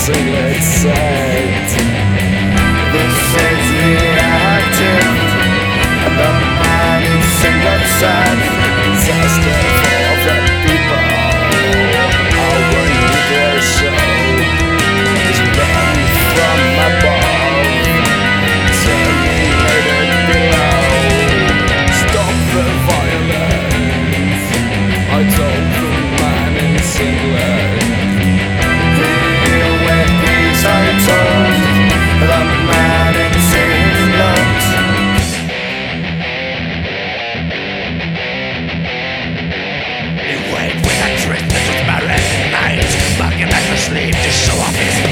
singlet said, "This is reactive." And the man in singlet said, "Disaster for the people. Our nuclear show is run from above, terminated below. Stop the violence," I told the man in singlet. Herewith these I told the man in singlet. He went with a trick that was married night, barking like a sleep to show off his